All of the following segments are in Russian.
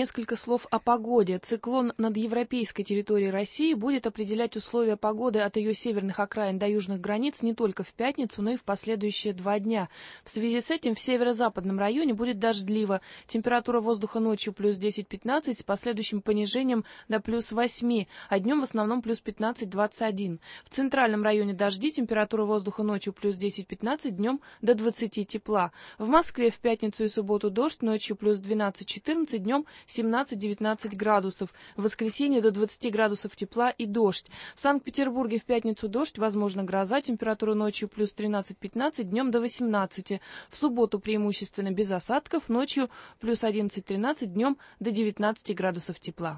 несколько слов о погоде. Циклон над европейской территорией России будет определять условия погоды от ее северных окраин до южных границ не только в пятницу, но и в последующие 2 дня. В связи с этим в северо-западном районе будет дождливо. Температура воздуха ночью плюс 10-15 с последующим понижением до плюс 8, а днем в основном плюс 15-21. В центральном районе дожди, температура воздуха ночью плюс 10-15, днем до 20 тепла. В Москве в пятницу и субботу дождь, ночью плюс 12-14, днем 17-19 градусов. В воскресенье до 20 градусов тепла и дождь. В Санкт-Петербурге в пятницу дождь, возможно гроза, температура ночью плюс 13-15, днем до 18. В субботу преимущественно без осадков, ночью плюс 11-13, днем до 19 градусов тепла.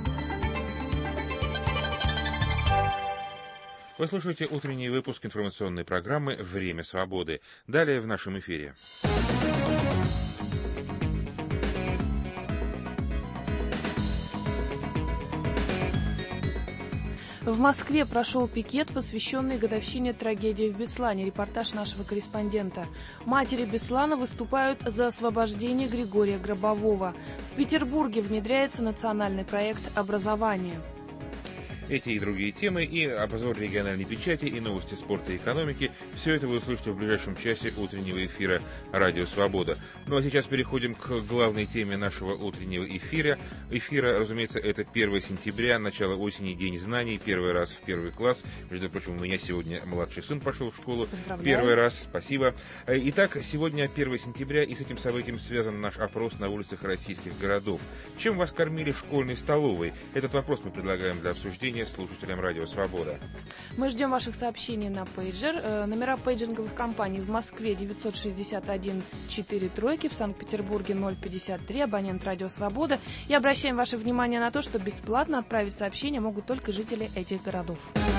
Вы слушаете утренний выпуск информационной программы «Время свободы». Далее в нашем эфире. В Москве прошел пикет, посвященный годовщине трагедии в Беслане. Репортаж нашего корреспондента. Матери Беслана выступают за освобождение Григория Гробового. В Петербурге внедряется национальный проект образования. Эти и другие темы, и обзор региональной печати, и новости спорта и экономики – все это вы услышите в ближайшем часе утреннего эфира «Радио Свобода». Ну а сейчас переходим к главной теме нашего утреннего эфира. Разумеется, это 1 сентября, начало осени, День знаний, первый раз в 1 класс. Между прочим, у меня сегодня младший сын пошел в школу. Поздравляю. Первый раз, спасибо. Итак, сегодня 1 сентября, и с этим событием связан наш опрос на улицах российских городов. Чем вас кормили в школьной столовой? Этот вопрос мы предлагаем для обсуждения слушателям Радио Свобода. Мы ждем ваших сообщений на пейджер. Номера пейджинговых компаний в Москве 961 4 тройки, в Санкт-Петербурге 053, абонент Радио Свобода. И обращаем ваше внимание на то, что бесплатно отправить сообщения могут только жители этих городов.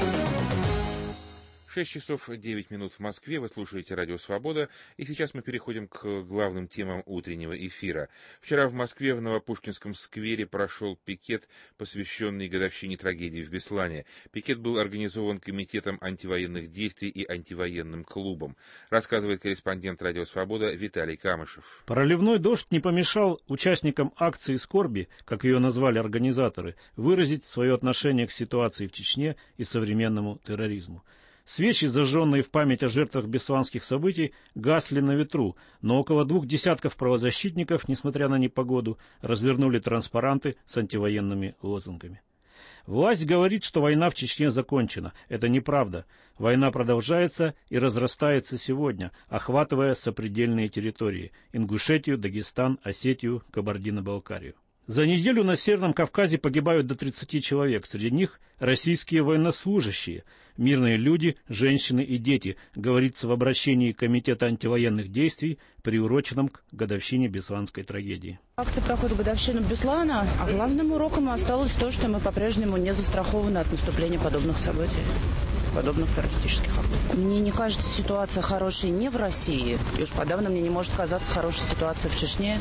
6 часов 9 минут в Москве, вы слушаете Радио Свобода, и сейчас мы переходим к главным темам утреннего эфира. Вчера в Москве в Новопушкинском сквере прошел пикет, посвященный годовщине трагедии в Беслане. Пикет был организован Комитетом антивоенных действий и антивоенным клубом, рассказывает корреспондент Радио Свобода Виталий Камышев. Проливной дождь не помешал участникам акции скорби, как ее назвали организаторы, выразить свое отношение к ситуации в Чечне и современному терроризму. Свечи, зажженные в память о жертвах бесланских событий, гасли на ветру, но около 2 десятков правозащитников, несмотря на непогоду, развернули транспаранты с антивоенными лозунгами. Власть говорит, что война в Чечне закончена. Это неправда. Война продолжается и разрастается сегодня, охватывая сопредельные территории – Ингушетию, Дагестан, Осетию, Кабардино-Балкарию. За неделю на Северном Кавказе погибают до 30 человек. Среди них российские военнослужащие, мирные люди, женщины и дети, говорится в обращении Комитета антивоенных действий, приуроченном к годовщине Бесланской трагедии. Акция проходит годовщину Беслана, а главным уроком осталось то, что мы по-прежнему не застрахованы от наступления подобных событий, подобных террористических актов. Мне не кажется ситуация хорошей не в России, и уж подавно мне не может казаться хорошей ситуация в Чечне,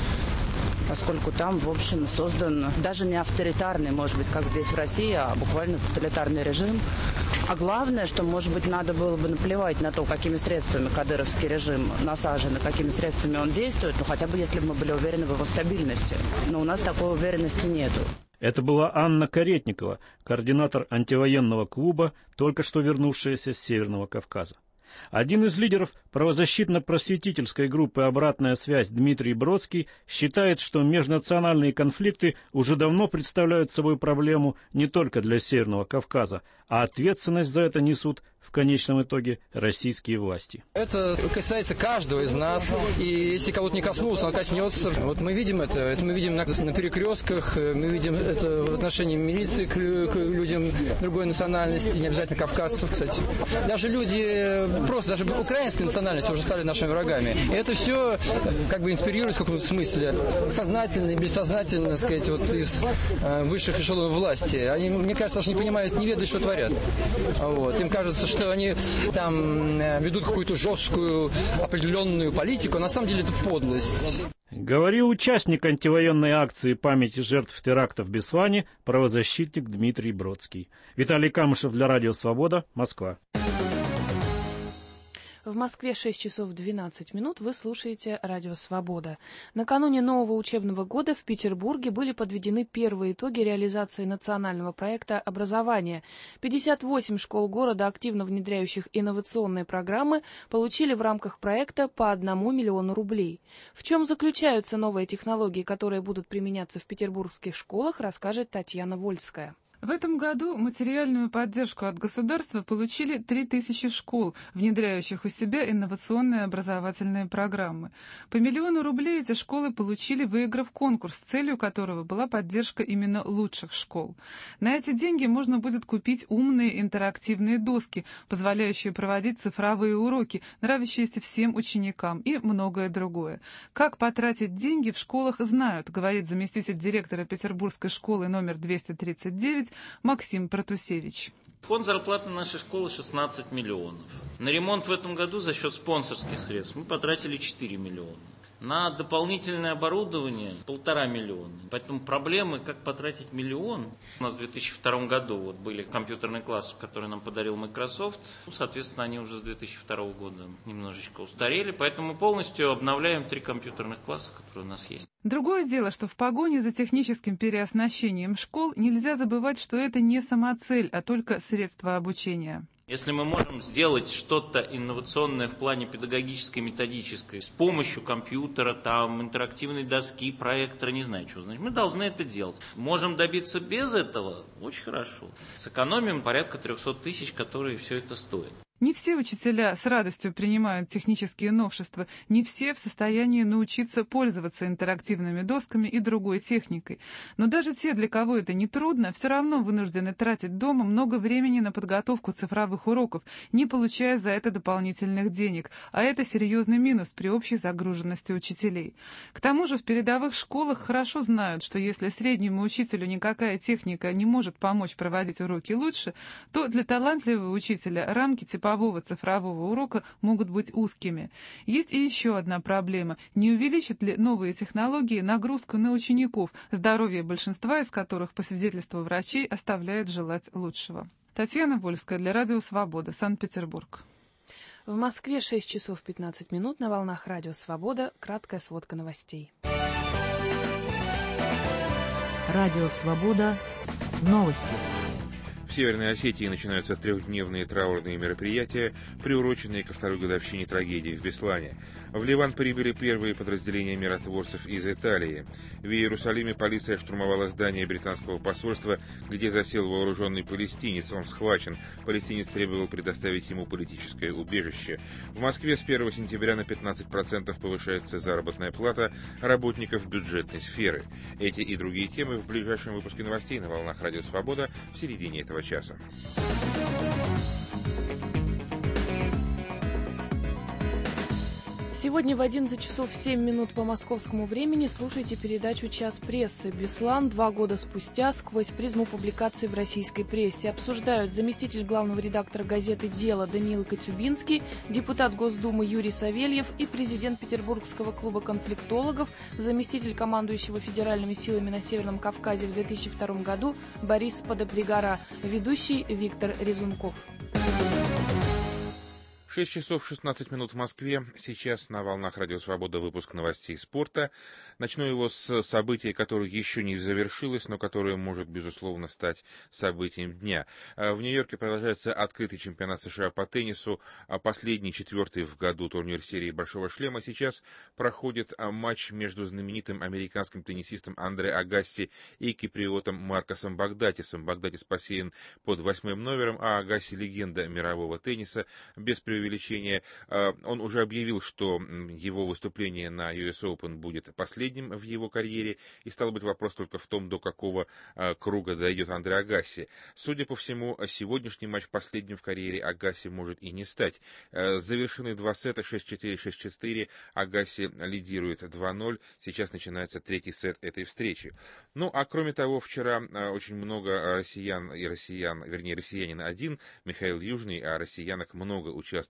поскольку там, в общем, создан даже не авторитарный, может быть, как здесь в России, а буквально тоталитарный режим. А главное, что, может быть, надо было бы наплевать на то, какими средствами кадыровский режим насажен и какими средствами он действует, ну, хотя бы если бы мы были уверены в его стабильности. Но у нас такой уверенности нету. Это была Анна Каретникова, координатор антивоенного клуба, только что вернувшаяся с Северного Кавказа. Один из лидеров правозащитно-просветительской группы «Обратная связь» Дмитрий Бродский считает, что межнациональные конфликты уже давно представляют собой проблему не только для Северного Кавказа, а ответственность за это несут в конечном итоге российские власти. Это касается каждого из нас, и если кого-то не коснулось, он коснется. Вот мы видим это мы видим на перекрестках, мы видим это в отношении милиции к людям другой национальности, не обязательно кавказцев, кстати. Даже люди, просто даже украинской национальности уже стали нашими врагами. И это все как бы инспирирует в каком-то смысле сознательно и бессознательно, так сказать, вот из высших эшелонов власти. Они, мне кажется, даже не понимают, не ведают, что творят. Вот. Им кажется, что они там ведут какую-то жесткую определенную политику, а на самом деле это подлость. Говорил участник антивоенной акции памяти жертв теракта в Беслане, правозащитник Дмитрий Бродский. Виталий Камышев для Радио Свобода, Москва. В Москве 6 часов 12 минут. Вы слушаете Радио Свобода. Накануне нового учебного года в Петербурге были подведены первые итоги реализации национального проекта образования. 58 школ города, активно внедряющих инновационные программы, получили в рамках проекта по 1 миллиону рублей. В чем заключаются новые технологии, которые будут применяться в петербургских школах, расскажет Татьяна Вольская. В этом году материальную поддержку от государства получили 3000 школ, внедряющих у себя инновационные образовательные программы. По 1 миллиону рублей эти школы получили, выиграв конкурс, целью которого была поддержка именно лучших школ. На эти деньги можно будет купить умные интерактивные доски, позволяющие проводить цифровые уроки, нравящиеся всем ученикам, и многое другое. Как потратить деньги в школах знают, говорит заместитель директора Петербургской школы номер 239 Максим Протусевич. Фонд зарплаты нашей школы 16 миллионов. На ремонт в этом году за счет спонсорских средств мы потратили 4 миллиона. На дополнительное оборудование 1,5 миллиона. Поэтому проблемы, как потратить миллион. У нас в 2002 году были компьютерные классы, которые нам подарил Microsoft. Соответственно, они уже с 2002 года немножечко устарели. Поэтому полностью обновляем 3 компьютерных класса, которые у нас есть. Другое дело, что в погоне за техническим переоснащением школ нельзя забывать, что это не самоцель, а только средство обучения. Если мы можем сделать что-то инновационное в плане педагогической, методической, с помощью компьютера, там, интерактивной доски, проектора, не знаю, что значит, мы должны это делать. Можем добиться без этого, очень хорошо. Сэкономим порядка 300 тысяч, которые все это стоит. Не все учителя с радостью принимают технические новшества, не все в состоянии научиться пользоваться интерактивными досками и другой техникой. Но даже те, для кого это не трудно, все равно вынуждены тратить дома много времени на подготовку цифровых уроков, не получая за это дополнительных денег, а это серьезный минус при общей загруженности учителей. К тому же в передовых школах хорошо знают, что если среднему учителю никакая техника не может помочь проводить уроки лучше, то для талантливого учителя рамки типового цифрового урока могут быть узкими. Есть и еще одна проблема. Не увеличат ли новые технологии нагрузку на учеников, здоровье большинства из которых, по свидетельству врачей, оставляет желать лучшего? Татьяна Вольская для Радио Свобода, Санкт-Петербург. В Москве 6 часов 15 минут. На волнах Радио Свобода. Краткая сводка новостей. Радио Свобода. Новости. В Северной Осетии начинаются 3-дневные траурные мероприятия, приуроченные ко 2-й годовщине трагедии в Беслане. В Ливан прибыли первые подразделения миротворцев из Италии. В Иерусалиме полиция штурмовала здание британского посольства, где засел вооруженный палестинец. Он схвачен. Палестинец требовал предоставить ему политическое убежище. В Москве с 1 сентября на 15% повышается заработная плата работников бюджетной сферы. Эти и другие темы в ближайшем выпуске новостей на волнах Радио Свобода в середине этого часа. Сегодня в 11 часов 7 минут по московскому времени слушайте передачу «Час прессы». Беслан 2 года спустя сквозь призму публикаций в российской прессе обсуждают заместитель главного редактора газеты «Дело» Даниил Коцюбинский, депутат Госдумы Юрий Савельев и президент Петербургского клуба конфликтологов, заместитель командующего федеральными силами на Северном Кавказе в 2002 году Борис Подопригора, ведущий Виктор Резунков. 6 часов 16 минут в Москве. Сейчас на волнах Радио Свобода выпуск новостей спорта. Начну его с события, которое еще не завершилось, но которое может, безусловно, стать событием дня. В Нью-Йорке продолжается открытый чемпионат США по теннису. Последний, 4-й в году турнир серии «Большого шлема». Сейчас проходит матч между знаменитым американским теннисистом Андре Агасси и киприотом Маркосом Багдатисом. Багдатис посеян под 8-м номером, а Агасси — легенда мирового тенниса. Без преувеличения. Он уже объявил, что его выступление на US Open будет последним в его карьере, и стал быть вопрос только в том, до какого круга дойдет Андре Агасси. Судя по всему, сегодняшний матч последним в карьере Агасси может и не стать. Завершены 2 сета 6-4, 6-4. Агасси лидирует 2-0. Сейчас начинается 3-й сет этой встречи. Ну, а кроме того, вчера очень много россиянин один, Михаил Южный, а россиянок много участвовали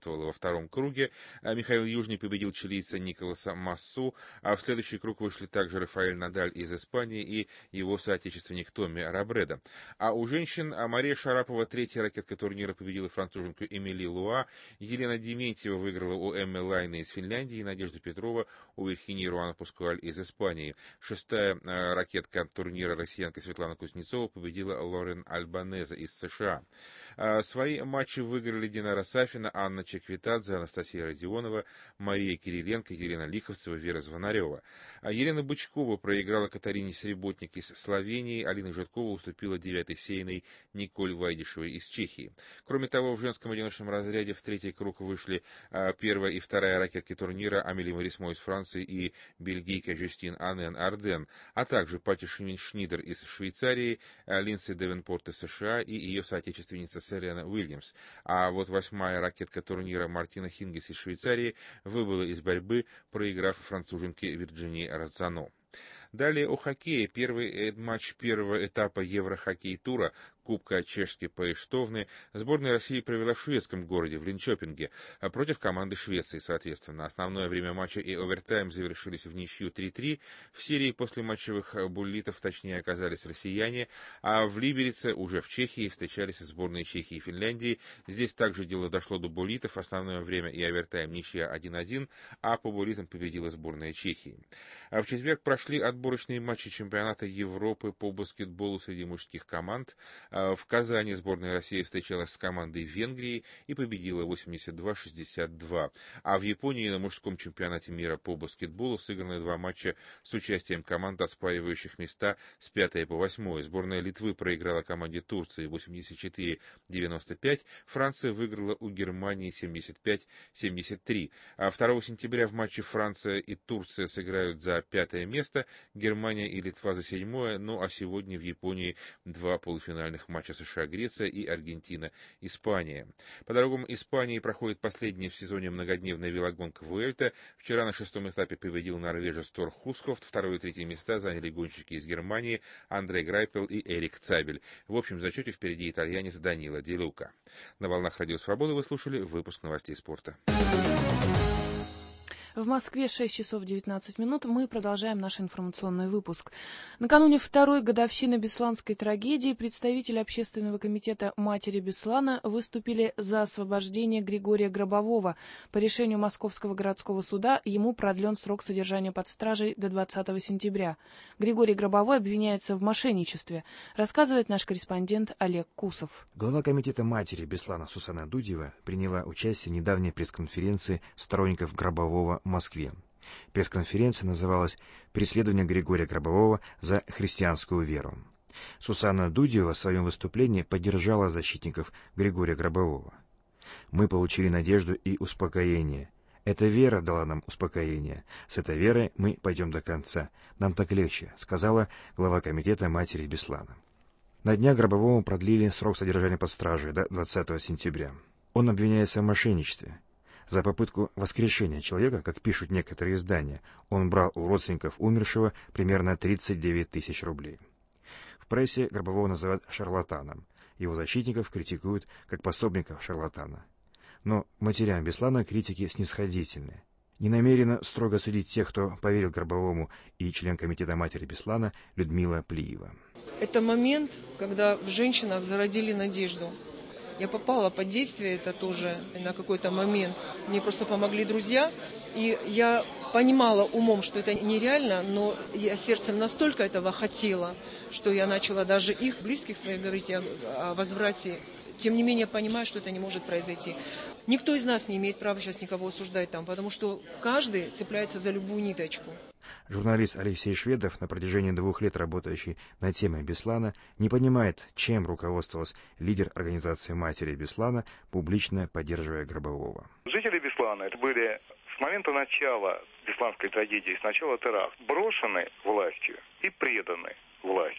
участвовала во втором круге. Михаил Южный победил чилийца Николаса Массу, а в следующий круг вышли также Рафаэль Надаль из Испании и его соотечественник Томми Робредо. А у женщин Мария Шарапова, третья ракетка турнира, победила француженку Эмили Луа, Елена Дементьева выиграла у Эммы Лайны из Финляндии, Надежда Петрова у Вирхинии Руана Пускуаль из Испании. Шестая ракетка турнира, россиянка Светлана Кузнецова, победила Лорен Альбанеза из США. Свои матчи выиграли Динара Сафина, Анна Чеквитадзе, Анастасия Родионова, Мария Кириленко, Елена Лиховцева, Вера Звонарева. Елена Бычкова проиграла Катарине Среботник из Словении, Алина Житкова уступила 9-й сейной Николь Вайдишевой из Чехии. Кроме того, в женском одиночном разряде в третий круг вышли первая и вторая ракетки турнира Амели Марисмо из Франции и бельгийка Жюстин Анен Арден, а также Пати Шнидер из Швейцарии, Линдси Девенпорт из США и ее соотечественница Серена Уильямс. А вот восьмая ракетка турнира Мартина Хингес из Швейцарии выбыла из борьбы, проиграв француженке Вирджинии Розано. Далее о хоккее. Первый матч первого этапа Еврохоккей-тура Кубка Чешской Поэштовны сборная России провела в шведском городе, в Линчопинге, против команды Швеции, соответственно. Основное время матча и овертайм завершились в ничью 3-3. В серии после матчевых буллитов точнее оказались россияне, а в Либерице, уже в Чехии, встречались сборные Чехии и Финляндии. Здесь также дело дошло до буллитов. Основное время и овертайм ничья 1-1, а по буллитам победила сборная Чехии. В четверг прошли отборочные матчи чемпионата Европы по баскетболу среди мужских команд. В Казани сборная России встречалась с командой Венгрии и победила 82-62. А в Японии на мужском чемпионате мира по баскетболу сыграны два матча с участием команд, оспаривающих места с 5 по 8. Сборная Литвы проиграла команде Турции 84-95. Франция выиграла у Германии 75-73. А 2 сентября в матче Франция и Турция сыграют за 5 место, Германия и Литва за 7. Ну а сегодня в Японии два полуфинальных матча США-Греция и Аргентина-Испания. По дорогам Испании проходит последняя в сезоне многодневная велогонка Вуэльта. Вчера на 6-м этапе победил норвежец Тор Хусхофт. 2 и 3 места заняли гонщики из Германии Андрей Грайпел и Эрик Цабель. В общем зачете впереди итальянец Данило Ди Лука. На волнах Радио Свобода вы слушали выпуск новостей спорта. В Москве 6 часов 19 минут. Мы продолжаем наш информационный выпуск. Накануне второй годовщины Бесланской трагедии представители Общественного комитета матери Беслана выступили за освобождение Григория Гробового. По решению Московского городского суда ему продлен срок содержания под стражей до 20 сентября. Григорий Гробовой обвиняется в мошенничестве, рассказывает наш корреспондент Олег Кусов. Глава комитета матери Беслана Сусанна Дудева приняла участие в недавней пресс-конференции сторонников Гробового в Москве. Пресс-конференция называлась «Преследование Григория Гробового за христианскую веру». Сусанна Дудева в своем выступлении поддержала защитников Григория Гробового. «Мы получили надежду и успокоение. Эта вера дала нам успокоение. С этой верой мы пойдем до конца. Нам так легче», сказала глава комитета матери Беслана. На днях Гробовому продлили срок содержания под стражей до 20 сентября. Он обвиняется в мошенничестве. За попытку воскрешения человека, как пишут некоторые издания, он брал у родственников умершего примерно 39 тысяч рублей. В прессе Гробового называют шарлатаном. Его защитников критикуют как пособников шарлатана. Но матерям Беслана критики снисходительны. Не намерена строго судить тех, кто поверил Гробовому, и член комитета матери Беслана Людмила Плиева. Это момент, когда в женщинах зародили надежду. Я попала под действие это тоже на какой-то момент. Мне просто помогли друзья, и я понимала умом, что это нереально, но я сердцем настолько этого хотела, что я начала даже их, близких своих, говорить о возврате. Тем не менее, понимаю, что это не может произойти. Никто из нас не имеет права сейчас никого осуждать там, потому что каждый цепляется за любую ниточку. Журналист Алексей Шведов, на протяжении 2 лет работающий над темой Беслана, не понимает, чем руководствовалась лидер организации матери Беслана, публично поддерживая Гробового. Жители Беслана, это были с момента начала бесланской трагедии, с начала теракта, брошены властью и преданы власти.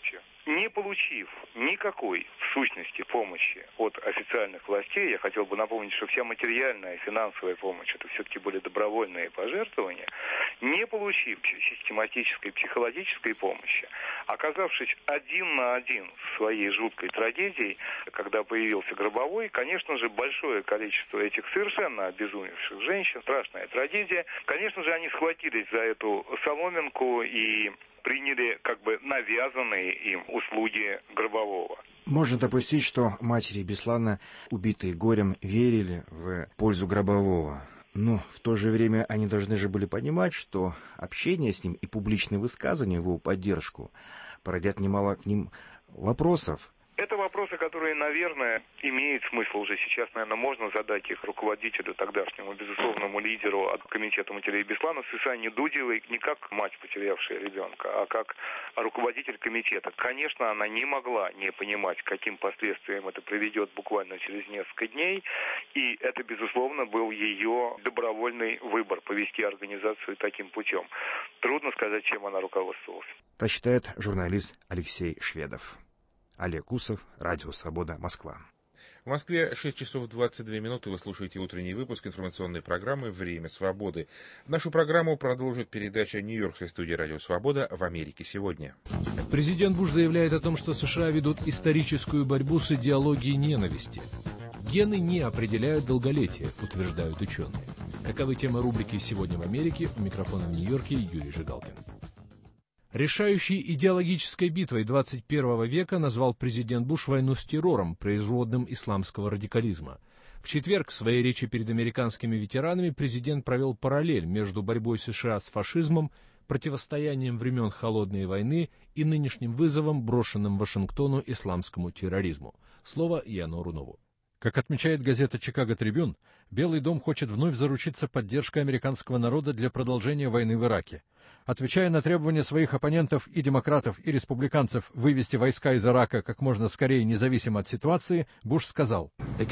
полностью. Не получив никакой, в сущности, помощи от официальных властей, я хотел бы напомнить, что вся материальная и финансовая помощь, это все-таки были добровольные пожертвования, не получив систематической психологической помощи, оказавшись один на один с своей жуткой трагедией, когда появился Гробовой, конечно же, большое количество этих совершенно обезумевших женщин, страшная трагедия, конечно же, они схватились за эту соломинку и приняли как бы навязанные им услуги Гробового. Можно допустить, что матери Беслана, убитые горем, верили в пользу Гробового. Но в то же время они должны же были понимать, что общение с ним и публичные высказывания в его поддержку породят немало к ним вопросов. Это вопросы, которые, наверное, имеет смысл уже сейчас, наверное, можно задать их руководителю, тогдашнему, безусловному лидеру от комитета матерей Беслана Светлане Дудевой, не как мать, потерявшая ребенка, а как руководитель комитета. Конечно, она не могла не понимать, к каким последствиям это приведет буквально через несколько дней, и это, безусловно, был ее добровольный выбор повести организацию таким путем. Трудно сказать, чем она руководствовалась. Так считает журналист Алексей Шведов. Олег Усов, Радио Свобода, Москва. В Москве 6 часов 22 минуты. Вы слушаете утренний выпуск информационной программы «Время свободы». Нашу программу продолжит передача Нью-Йоркской студии «Радио Свобода» в Америке сегодня. Президент Буш заявляет о том, что США ведут историческую борьбу с идеологией ненависти. Гены не определяют долголетие, утверждают ученые. Таковы темы рубрики «Сегодня в Америке». У микрофона в Нью-Йорке Юрий Жигалкин. Решающей идеологической битвой 21 века назвал президент Буш войну с террором, производным исламского радикализма. В четверг в своей речи перед американскими ветеранами президент провел параллель между борьбой США с фашизмом, противостоянием времен Холодной войны и нынешним вызовом, брошенным Вашингтону исламскому терроризму. Слово Яну Рунову. Как отмечает газета «Чикаго Трибюн», Белый дом хочет вновь заручиться поддержкой американского народа для продолжения войны в Ираке. Отвечая на требования своих оппонентов и демократов, и республиканцев вывести войска из Ирака как можно скорее, независимо от ситуации, Буш сказал: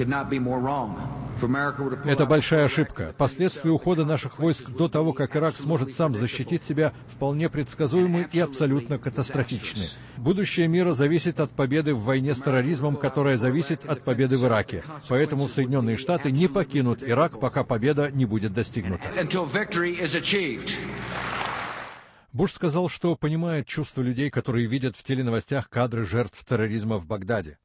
«Это большая ошибка. Последствия ухода наших войск до того, как Ирак сможет сам защитить себя, вполне предсказуемы и абсолютно катастрофичны. Будущее мира зависит от победы в войне с терроризмом, которая зависит от победы в Ираке. Поэтому Соединенные Штаты не покинут Ирак, пока победа не будет достигнута». Буш сказал, что понимает чувства людей, которые видят в теленовостях кадры жертв терроризма в Багдаде.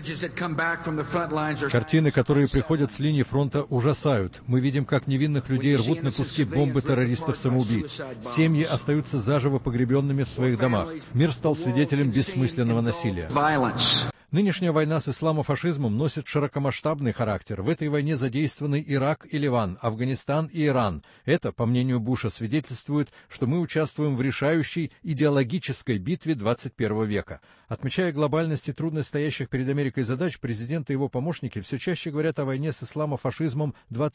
Картины, которые приходят с линии фронта, ужасают. Мы видим, как невинных людей рвут на куски бомбы террористов-самоубийц. Семьи остаются заживо погребенными в своих домах. Мир стал свидетелем бессмысленного насилия. Нынешняя война с исламофашизмом носит широкомасштабный характер. В этой войне задействованы Ирак и Ливан, Афганистан и Иран. Это, по мнению Буша, свидетельствует, что мы участвуем в решающей идеологической битве 21 века. Отмечая глобальность и трудность стоящих перед Америкой задач, президент и его помощники все чаще говорят о войне с исламофашизмом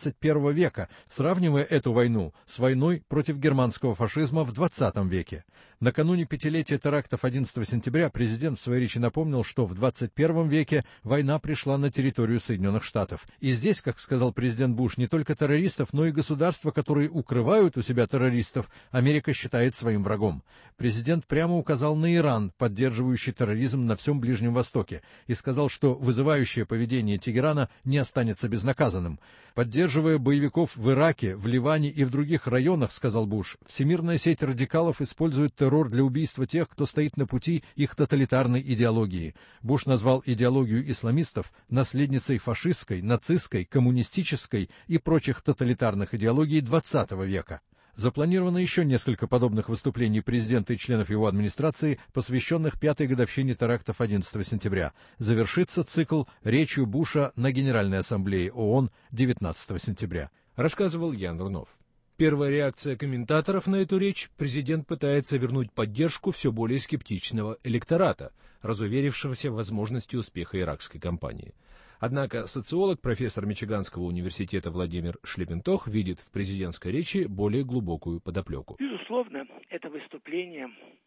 21 века, сравнивая эту войну с войной против германского фашизма в 20 веке. Накануне пятилетия терактов 11 сентября президент в своей речи напомнил, что в 21 веке война пришла на территорию Соединенных Штатов. И здесь, как сказал президент Буш, не только террористов, но и государства, которые укрывают у себя террористов, Америка считает своим врагом. Президент прямо указал на Иран, поддерживающий терроризм на всем Ближнем Востоке, и сказал, что вызывающее поведение Тегерана не останется безнаказанным. Поддерживая боевиков в Ираке, в Ливане и в других районах, сказал Буш, всемирная сеть радикалов использует террор для убийства тех, кто стоит на пути их тоталитарной идеологии. Буш назвал идеологию исламистов наследницей фашистской, нацистской, коммунистической и прочих тоталитарных идеологий XX века. Запланировано еще несколько подобных выступлений президента и членов его администрации, посвященных 5-й годовщине терактов 11 сентября. Завершится цикл речью Буша на Генеральной ассамблее ООН 19 сентября. Рассказывал Ян Рунов. Первая реакция комментаторов на эту речь: президент пытается вернуть поддержку все более скептичного электората, разуверившегося в возможности успеха иракской кампании. Однако социолог, профессор Мичиганского университета Владимир Шлепентох видит в президентской речи более глубокую подоплеку. Безусловно, это выступление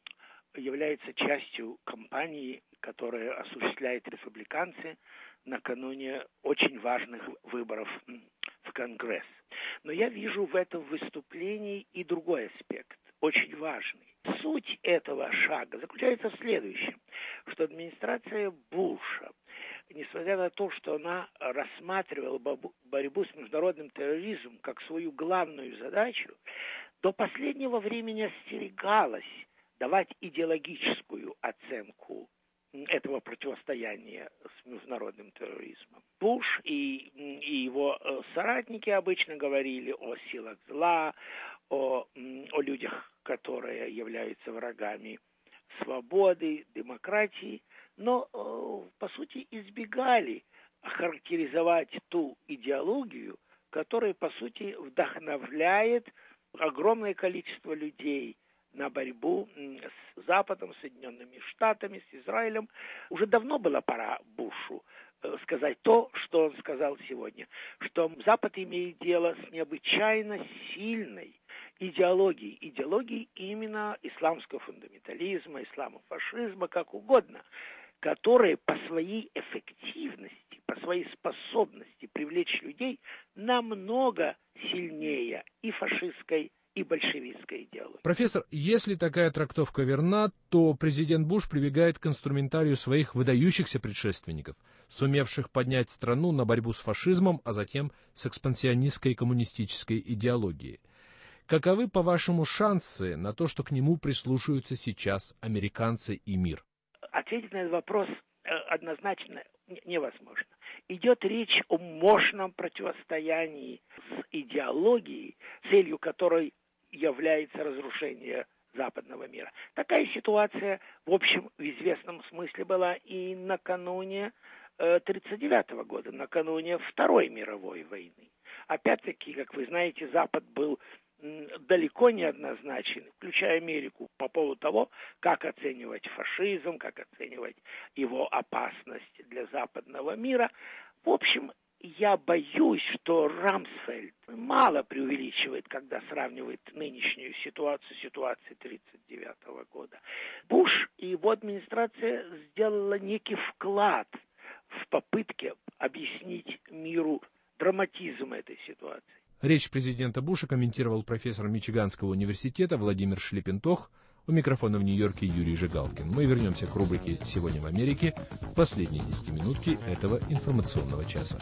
является частью кампании, которую осуществляют республиканцы накануне очень важных выборов в Конгресс. Но я вижу в этом выступлении и другой аспект, очень важный. Суть этого шага заключается в следующем. что администрация Буша, несмотря на то, что она рассматривала борьбу с международным терроризмом как свою главную задачу, до последнего времени остерегалась давать идеологическую оценку этого противостояния с международным терроризмом. Буш и его соратники обычно говорили о силах зла, о людях, которые являются врагами свободы, демократии, но, по сути, избегали характеризовать ту идеологию, которая, по сути, вдохновляет огромное количество людей на борьбу с Западом, Соединенными Штатами, с Израилем. Уже давно была пора Бушу сказать то, что он сказал сегодня, что Запад имеет дело с необычайно сильной идеологией именно исламского фундаментализма, исламофашизма, как угодно, которые по своей эффективности, по своей способности привлечь людей намного сильнее и фашистской, и большевистской идеологии. Профессор, если такая трактовка верна, то президент Буш прибегает к инструментарию своих выдающихся предшественников, сумевших поднять страну на борьбу с фашизмом, а затем с экспансионистской коммунистической идеологией. Каковы, по-вашему, шансы на то, что к нему прислушаются сейчас американцы и мир? Ответить на этот вопрос однозначно невозможно. Идет речь о мощном противостоянии с идеологией, целью которой является разрушение западного мира. Такая ситуация, в общем, в известном смысле была и накануне 1939 года, накануне Второй мировой войны. Опять-таки, как вы знаете, Запад был далеко не однозначен, включая Америку, по поводу того, как оценивать фашизм, как оценивать его опасность для западного мира. В общем, я боюсь, что Рамсфельд мало преувеличивает, когда сравнивает нынешнюю ситуацию с ситуацией 1939 года. Буш и его администрация сделала некий вклад в попытке объяснить миру драматизм этой ситуации. Речь президента Буша комментировал профессор Мичиганского университета Владимир Шлепентох. У микрофона в Нью-Йорке Юрий Жигалкин. Мы вернемся к рубрике «Сегодня в Америке» в последние 10 минутки этого информационного часа.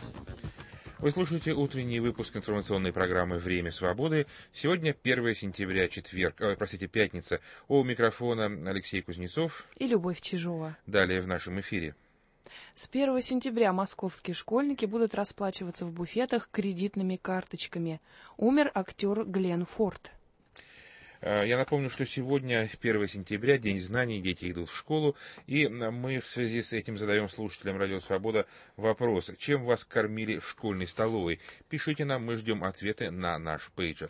Вы слушаете утренний выпуск информационной программы «Время свободы». Сегодня 1 сентября, пятница. У микрофона Алексей Кузнецов и Любовь Чижова. Далее в нашем эфире. С 1 сентября московские школьники будут расплачиваться в буфетах кредитными карточками. Умер актер Глен Форд. Я напомню, что сегодня 1 сентября, День знаний, дети идут в школу, и мы в связи с этим задаем слушателям Радио Свобода вопрос: чем вас кормили в школьной столовой? Пишите нам, мы ждем ответы на наш пейджер.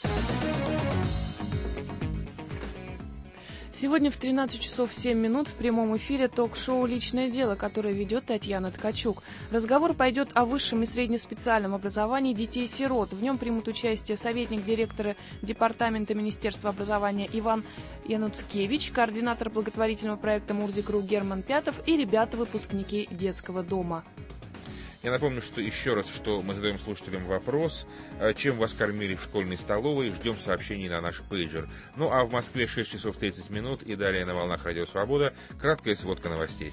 Сегодня в 13 часов 7 минут в прямом эфире ток-шоу «Личное дело», которое ведет Татьяна Ткачук. Разговор пойдет о высшем и среднеспециальном образовании детей-сирот. В нем примут участие советник директора Департамента Министерства образования Иван Януцкевич, координатор благотворительного проекта «Мурзик.ру» Герман Пятов и ребята-выпускники детского дома. Я напомню, что мы задаем слушателям вопрос: чем вас кормили в школьной столовой? Ждем сообщений на наш пейджер. Ну а в Москве 6 часов 30 минут и далее на волнах Радио Свобода краткая сводка новостей.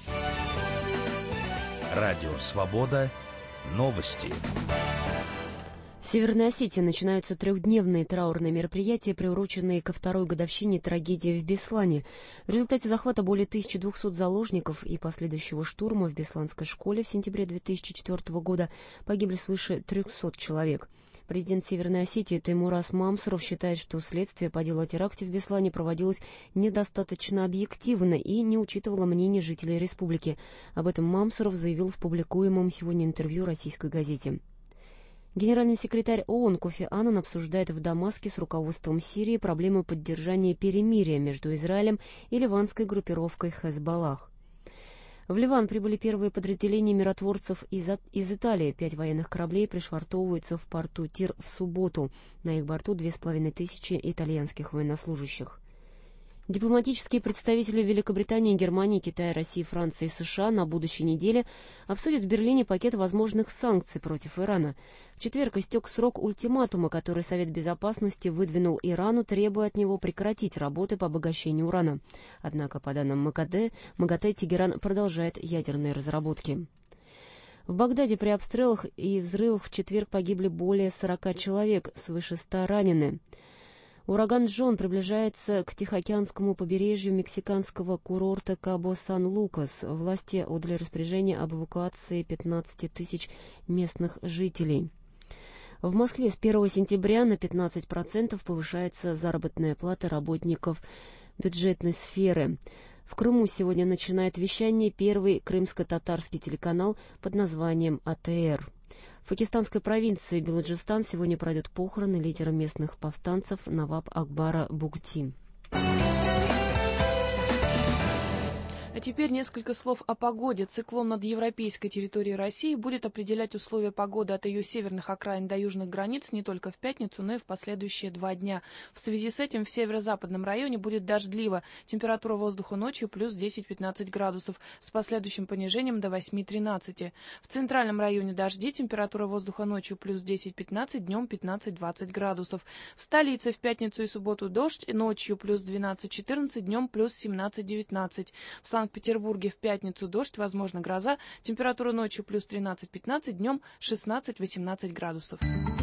Радио Свобода. Новости. В Северной Осетии начинаются трехдневные траурные мероприятия, приуроченные ко второй годовщине трагедии в Беслане. В результате захвата более 1200 заложников и последующего штурма в Бесланской школе в сентябре 2004 года погибли свыше 300 человек. Президент Северной Осетии Теймураз Мамсуров считает, что следствие по делу о теракте в Беслане проводилось недостаточно объективно и не учитывало мнение жителей республики. Об этом Мамсуров заявил в публикуемом сегодня интервью российской газете. Генеральный секретарь ООН Кофи Аннан обсуждает в Дамаске с руководством Сирии проблемы поддержания перемирия между Израилем и ливанской группировкой Хезболлах. В Ливан прибыли первые подразделения миротворцев из Италии. 5 военных кораблей пришвартовываются в порту Тир в субботу. На их борту 2500 итальянских военнослужащих. Дипломатические представители Великобритании, Германии, Китая, России, Франции и США на будущей неделе обсудят в Берлине пакет возможных санкций против Ирана. В четверг истек срок ультиматума, который Совет Безопасности выдвинул Ирану, требуя от него прекратить работы по обогащению урана. Однако, по данным МАГАТЭ, Тегеран продолжает ядерные разработки. В Багдаде при обстрелах и взрывах в четверг погибли более 40 человек, свыше 100 ранены. Ураган Джон приближается к Тихоокеанскому побережью мексиканского курорта Кабо-Сан-Лукас. Власти отдали распоряжение об эвакуации 15 тысяч местных жителей. В Москве с 1 сентября на 15% повышается заработная плата работников бюджетной сферы. В Крыму сегодня начинает вещание первый крымско-татарский телеканал под названием АТР. В пакистанской провинции Белуджистан сегодня пройдут похороны лидера местных повстанцев Наваб Акбара Бугти. А теперь несколько слов о погоде. Циклон над европейской территорией России будет определять условия погоды от ее северных окраин до южных границ не только в пятницу, но и в последующие 2 дня. В связи с этим в северо-западном районе будет дождливо. Температура воздуха ночью плюс 10-15 градусов, с последующим понижением до 8-13. В центральном районе дожди, температура воздуха ночью плюс 10-15, днем 15-20 градусов. В столице в пятницу и субботу дождь, ночью плюс 12-14, днем плюс 17-19. В Санкт-Петербурге в пятницу дождь, возможно гроза, температура ночью плюс 13-15, днем 16-18 градусов.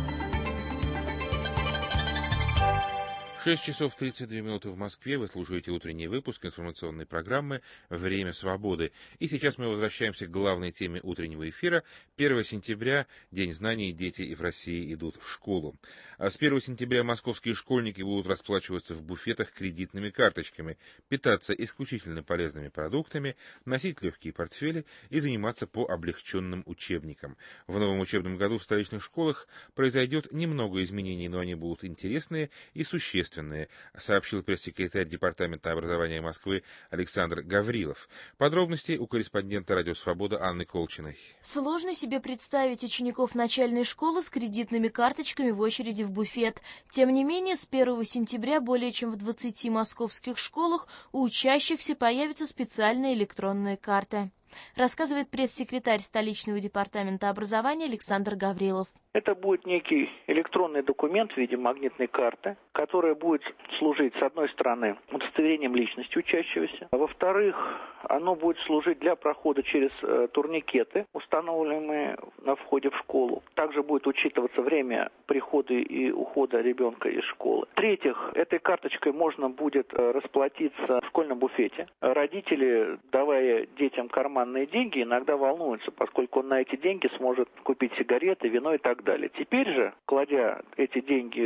6 часов 32 минуты в Москве. Вы слушаете утренний выпуск информационной программы «Время свободы». И сейчас мы возвращаемся к главной теме утреннего эфира. 1 сентября, День знаний, дети и в России идут в школу. А с 1 сентября московские школьники будут расплачиваться в буфетах кредитными карточками, питаться исключительно полезными продуктами, носить легкие портфели и заниматься по облегченным учебникам. В новом учебном году в столичных школах произойдет немного изменений, но они будут интересные и существенные, сообщил пресс-секретарь Департамента образования Москвы Александр Гаврилов. Подробности у корреспондента «Радио Свобода» Анны Колчиной. Сложно себе представить учеников начальной школы с кредитными карточками в очереди в буфет. Тем не менее, с 1 сентября более чем в 20 московских школах у учащихся появятся специальные электронные карты. Рассказывает пресс-секретарь столичного департамента образования Александр Гаврилов. Это будет некий электронный документ в виде магнитной карты, которая будет служить, с одной стороны, удостоверением личности учащегося, а во-вторых, оно будет служить для прохода через турникеты, установленные на входе в школу. Также будет учитываться время прихода и ухода ребенка из школы. В-третьих, этой карточкой можно будет расплатиться в школьном буфете. Родители, давая детям карманные деньги, иногда волнуются, поскольку он на эти деньги сможет купить сигареты, вино и так далее. Теперь же, кладя эти деньги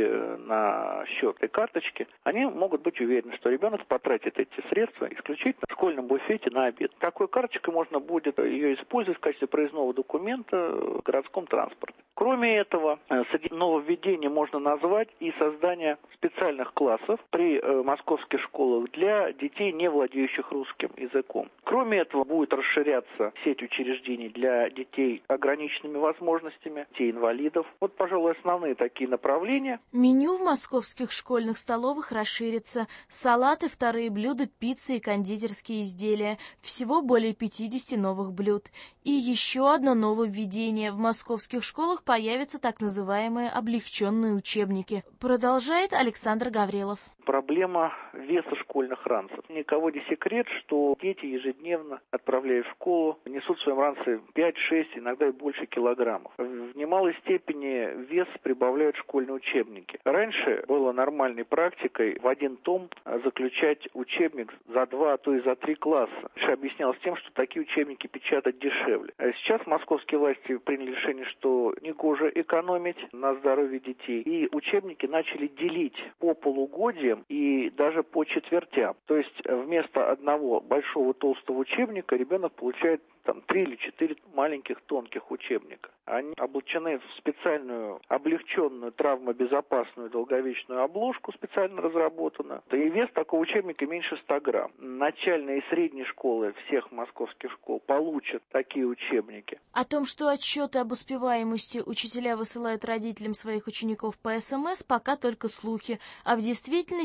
на счет и карточки, они могут быть уверены, что ребенок потратит эти средства исключительно в школьном буфете на обед. Такой карточкой можно будет ее использовать в качестве проездного документа в городском транспорте. Кроме этого, среди нововведений можно назвать и создание специальных классов при московских школах для детей, не владеющих русским языком. Кроме этого, будет расширяться сеть учреждений для детей с ограниченными возможностями, детей-инвалидов. Вот, пожалуй, основные такие направления. Меню в московских школьных столовых расширится. Салаты, вторые блюда, пиццы и кондитерские изделия. Всего более 50 новых блюд. И еще одно нововведение. В московских школах появятся так называемые облегченные учебники. Продолжает Александр Гаврилов. Проблема веса школьных ранцев. Никого не секрет, что дети ежедневно, отправляясь в школу, несут в своем ранце 5-6, иногда и больше килограммов. В немалой степени вес прибавляют школьные учебники. Раньше было нормальной практикой в один том заключать учебник за 2, а то и за 3 класса. Раньше объяснялось тем, что такие учебники печатать дешевле. А сейчас московские власти приняли решение, что негоже экономить на здоровье детей. И учебники начали делить по полугодиям и даже по четвертям. То есть вместо одного большого толстого учебника ребенок получает 3 или 4 маленьких тонких учебника. Они облачены в специальную облегченную травмобезопасную долговечную обложку, специально разработанную. И вес такого учебника меньше 100 грамм. Начальные и средние школы всех московских школ получат такие учебники. О том, что отчеты об успеваемости учителя высылают родителям своих учеников по СМС, пока только слухи. А в действительности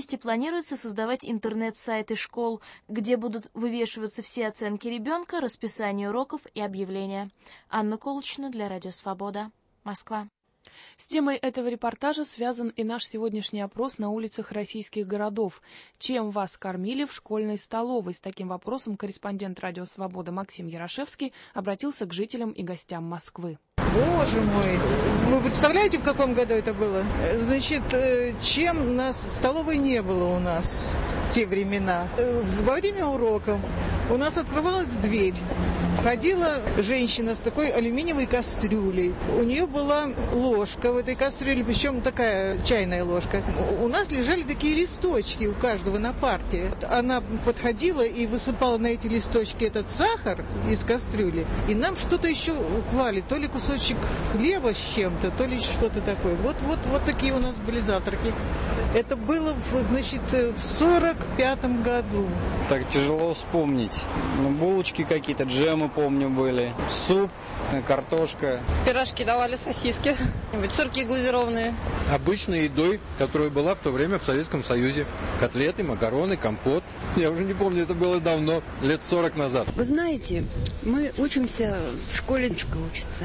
месте планируется создавать интернет-сайты школ, где будут вывешиваться все оценки ребенка, расписание уроков и объявления. Анна Колочна для Радио Свобода, Москва. С темой этого репортажа связан и наш сегодняшний опрос на улицах российских городов. Чем вас кормили в школьной столовой? С таким вопросом корреспондент Радио Свобода Максим Ярошевский обратился к жителям и гостям Москвы. Боже мой, вы представляете, в каком году это было? Значит, чем нас столовой не было у нас в те времена? Во время уроков у нас открывалась дверь. Входила женщина с такой алюминиевой кастрюлей. У нее была ложка в этой кастрюле, причем такая чайная ложка. У нас лежали такие листочки у каждого на парте. Она подходила и высыпала на эти листочки этот сахар из кастрюли. И нам что-то еще клали, то ли кусочек хлеба с чем-то, то ли что-то такое. Вот такие у нас были завтраки. Это было, значит, в 45-м году. Так тяжело вспомнить. Булочки какие-то, джемы, помню, были. Суп, картошка. Пирожки давали, сосиски. Сырки глазированные. Обычной едой, которая была в то время в Советском Союзе. Котлеты, макароны, компот. Я уже не помню, это было давно, лет 40 назад. Вы знаете, мы учимся в школе, учится.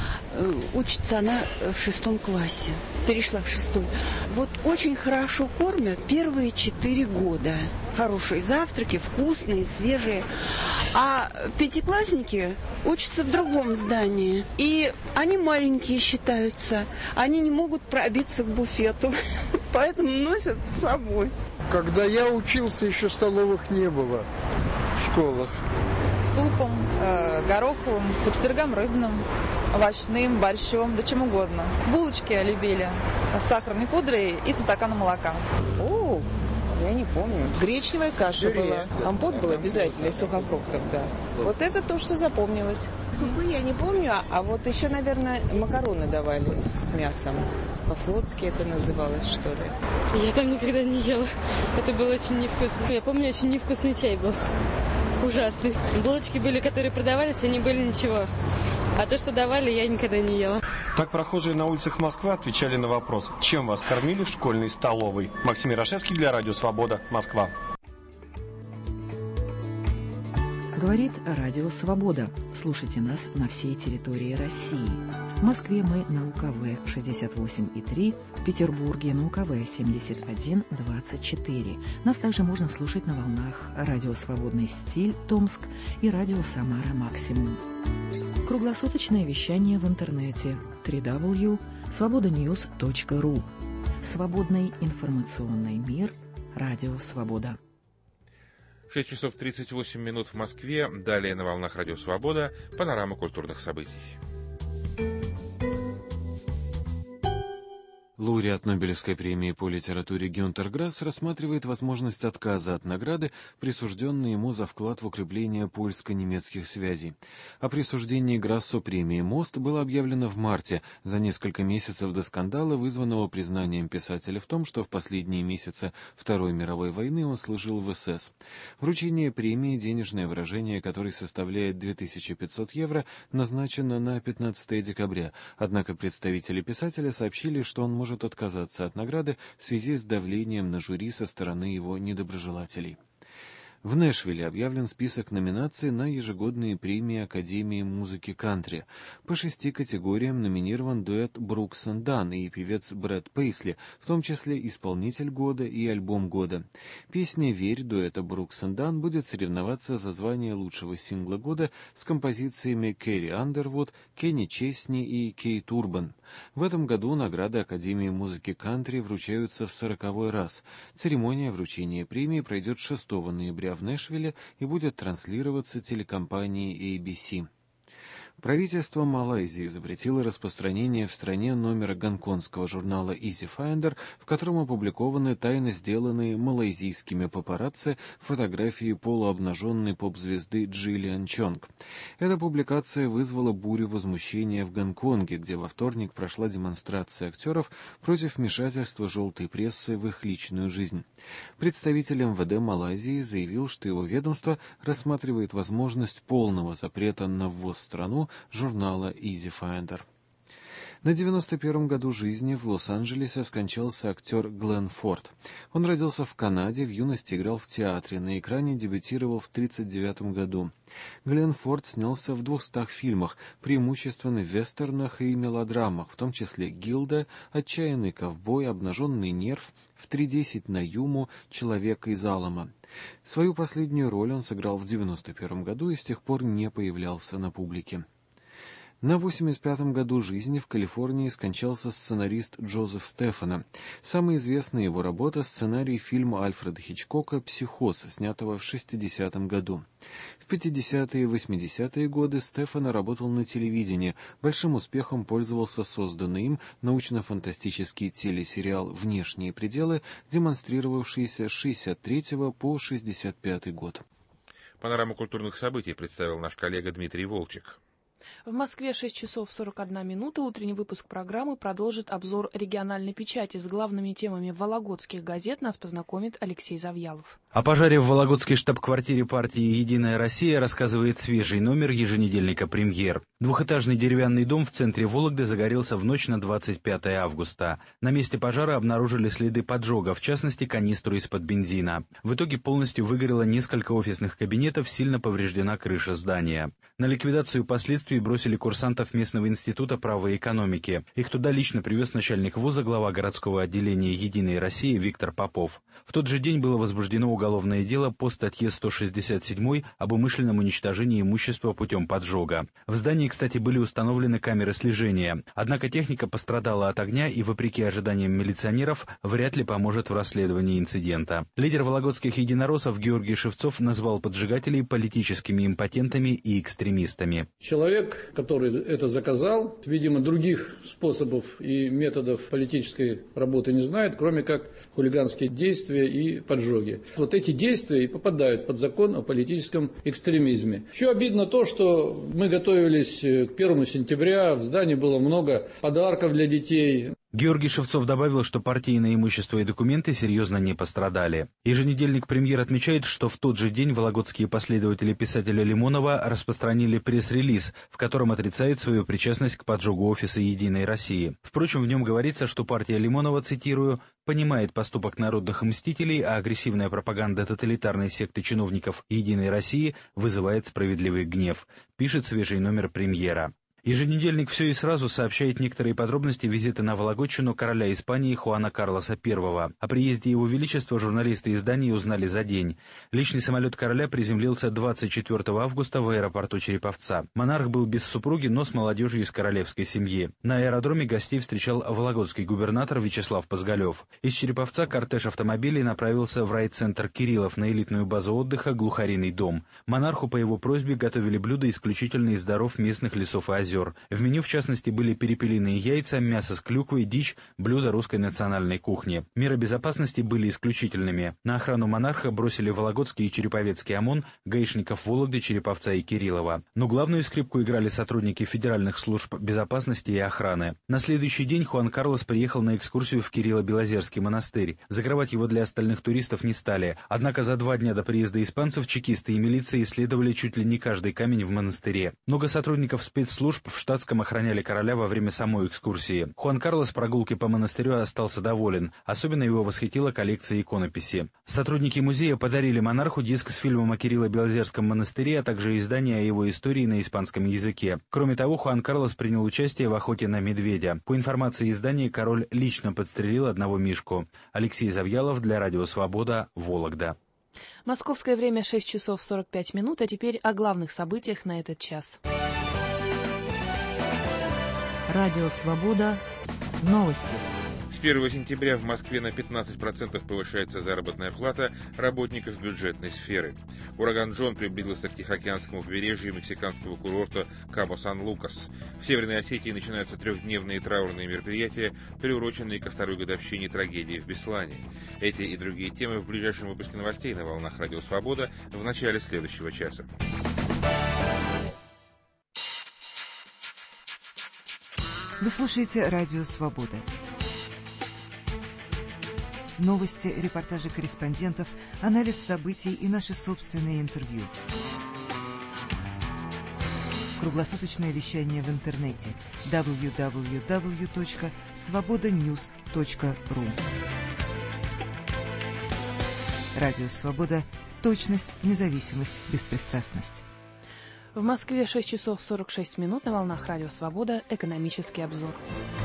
Учится она в 6 классе. Перешла в 6. Вот очень хорошо кормят первые 4 года. Хорошие завтраки, вкусные, свежие. А пятиклассники учатся в другом здании. И они маленькие считаются. Они не могут пробиться к буфету. Поэтому носят с собой. Когда я учился, еще столовых не было в школах. Супом, гороховым, по четвергам рыбным, овощным, борщом, да чем угодно. Булочки любили с сахарной пудрой и со стаканом молока. О, я не помню. Гречневая каша была, компот был обязательно из сухофруктов, да. Вот это то, что запомнилось. Супы я не помню, а вот еще, наверное, макароны давали с мясом. По-флотски это называлось, что ли. Я там никогда не ела. Это было очень невкусно. Я помню, очень невкусный чай был. Ужасный. Булочки были, которые продавались, они были ничего. А то, что давали, я никогда не ела. Так прохожие на улицах Москвы отвечали на вопрос, чем вас кормили в школьной столовой. Максим Ярошевский для Радио Свобода, Москва. Говорит Радио Свобода. Слушайте нас на всей территории России. В Москве мы на УКВ 68,3, в Петербурге на УКВ 71,24. Нас также можно слушать на волнах Радио Свободный стиль Томск и Радио Самара Максимум. Круглосуточное вещание в интернете www.svobodanews.ru. Свободный информационный мир. Радио Свобода. 6 часов 38 минут в Москве. Далее на волнах Радио Свобода панорама культурных событий. Лауреат Нобелевской премии по литературе Гюнтер Грасс рассматривает возможность отказа от награды, присужденной ему за вклад в укрепление польско-немецких связей. О присуждении Грассу премии «Мост» было объявлено в марте, за несколько месяцев до скандала, вызванного признанием писателя в том, что в последние месяцы Второй мировой войны он служил в СС. Вручение премии, денежное выражение которой составляет 2500 евро, назначено на 15 декабря, однако представители писателя сообщили, что он может отказаться от награды в связи с давлением на жюри со стороны его недоброжелателей. В Нэшвилле объявлен список номинаций на ежегодные премии Академии музыки кантри. По 6 категориям номинирован дуэт Брукс энд Данн и певец Брэд Пейсли, в том числе исполнитель года и альбом года. Песня «Верь» дуэта Брукс энд Данн будет соревноваться за звание лучшего сингла года с композициями Кэрри Андервуд, Кенни Честни и Кейт Урбан. В этом году награды Академии музыки кантри вручаются в 40-й раз. Церемония вручения премии пройдет 6 ноября в Нэшвилле и будет транслироваться телекомпанией ABC. Правительство Малайзии запретило распространение в стране номера гонконгского журнала Easy Finder, в котором опубликованы тайно сделанные малайзийскими папарацци фотографии полуобнаженной поп-звезды Джиллиан Чонг. Эта публикация вызвала бурю возмущения в Гонконге, где во вторник прошла демонстрация актеров против вмешательства желтой прессы в их личную жизнь. Представитель МВД Малайзии заявил, что его ведомство рассматривает возможность полного запрета на ввоз в страну журнала Easy Finder. На 91-м году жизни в Лос-Анджелесе скончался актер Глен Форд. Он родился в Канаде, в юности играл в театре, на экране дебютировал в 1939 году. Глен Форд снялся в 200 фильмах, преимущественно в вестернах и мелодрамах, в том числе «Гилда», «Отчаянный ковбой», «Обнаженный нерв», в «3:10 на Юму», «Человек из Алама». Свою последнюю роль он сыграл в 91 году и с тех пор не появлялся на публике. На 85-м году жизни в Калифорнии скончался сценарист Джозеф Стефано. Самая известная его работа — сценарий фильма Альфреда Хичкока «Психоз», снятого в 60-м году. В 50-е и 80-е годы Стефано работал на телевидении, большим успехом пользовался созданный им научно-фантастический телесериал «Внешние пределы», демонстрировавшийся с 63 по 65 год. Панораму культурных событий представил наш коллега Дмитрий Волчек. В Москве 6 часов 41 минута. Утренний выпуск программы продолжит обзор региональной печати. С главными темами вологодских газет нас познакомит Алексей Завьялов. О пожаре в вологодской штаб-квартире партии «Единая Россия» рассказывает свежий номер еженедельника «Премьер». Двухэтажный деревянный дом в центре Вологды загорелся в ночь на 25 августа. На месте пожара обнаружили следы поджога, в частности, канистру из-под бензина. В итоге полностью выгорело несколько офисных кабинетов, сильно повреждена крыша здания. На ликвидацию последствий бросили курсантов местного института права и экономики. Их туда лично привез начальник вуза, глава городского отделения «Единой России» Виктор Попов. В тот же день было возбуждено уголовное дело по статье 167 об умышленном уничтожении имущества путем поджога. В здании, кстати, были установлены камеры слежения. Однако техника пострадала от огня и, вопреки ожиданиям милиционеров, вряд ли поможет в расследовании инцидента. Лидер вологодских единороссов Георгий Шевцов назвал поджигателей политическими импотентами и экстремистами. Человек, который это заказал, видимо, других способов и методов политической работы не знает, кроме как хулиганские действия и поджоги. Вот эти действия и попадают под закон о политическом экстремизме. Еще обидно то, что мы готовились к 1 сентября, в здании было много подарков для детей. Георгий Шевцов добавил, что партийное имущество и документы серьезно не пострадали. Еженедельник «Премьер» отмечает, что в тот же день вологодские последователи писателя Лимонова распространили пресс-релиз, в котором отрицают свою причастность к поджогу офиса «Единой России». Впрочем, в нем говорится, что партия Лимонова, цитирую, «понимает поступок народных мстителей, а агрессивная пропаганда тоталитарной секты чиновников «Единой России» вызывает справедливый гнев», пишет свежий номер «Премьера». Еженедельник «Все и сразу» сообщает некоторые подробности визита на Вологодчину короля Испании Хуана Карлоса I. О приезде его величества журналисты изданий узнали за день. Личный самолет короля приземлился 24 августа в аэропорту Череповца. Монарх был без супруги, но с молодежью из королевской семьи. На аэродроме гостей встречал вологодский губернатор Вячеслав Позголев. Из Череповца кортеж автомобилей направился в райцентр Кириллов на элитную базу отдыха «Глухариный дом». Монарху по его просьбе готовили блюда исключительно из даров местных лесов и озер. В меню, в частности, были перепелиные яйца, мясо с клюквой, дичь, блюда русской национальной кухни. Меры безопасности были исключительными. На охрану монарха бросили вологодский и череповецкий ОМОН, гаишников Вологды, Череповца и Кириллова. Но главную скрипку играли сотрудники федеральных служб безопасности и охраны. На следующий день Хуан Карлос приехал на экскурсию в Кирилло-Белозерский монастырь. Закрывать его для остальных туристов не стали. Однако за 2 дня до приезда испанцев чекисты и милиция исследовали чуть ли не каждый камень в монастыре. Много сотрудников спецслужб в штатском охраняли короля во время самой экскурсии. Хуан Карлос прогулки по монастырю остался доволен. Особенно его восхитила коллекция иконописи. Сотрудники музея подарили монарху диск с фильмом о Кирилло-Белозерском монастыре, а также издание о его истории на испанском языке. Кроме того, Хуан Карлос принял участие в охоте на медведя. По информации издания, король лично подстрелил одного мишку. Алексей Завьялов для Радио Свобода, Вологда. Московское время 6 часов 45 минут, а теперь о главных событиях на этот час. Радио «Свобода». Новости. С 1 сентября в Москве на 15% повышается заработная плата работников бюджетной сферы. Ураган Джон приблизился к Тихоокеанскому побережью мексиканского курорта Кабо-Сан-Лукас. В Северной Осетии начинаются 3-дневные траурные мероприятия, приуроченные ко 2-й годовщине трагедии в Беслане. Эти и другие темы в ближайшем выпуске новостей на волнах Радио Свобода в начале следующего часа. Вы слушаете Радио Свобода. Новости, репортажи корреспондентов, анализ событий и наши собственные интервью. круглосуточное вещание в интернете www.svobodanews.ru. Радио «Свобода». Точность, независимость, беспристрастность. В Москве 6 часов 46 минут. На волнах Радио «Свобода». Экономический обзор.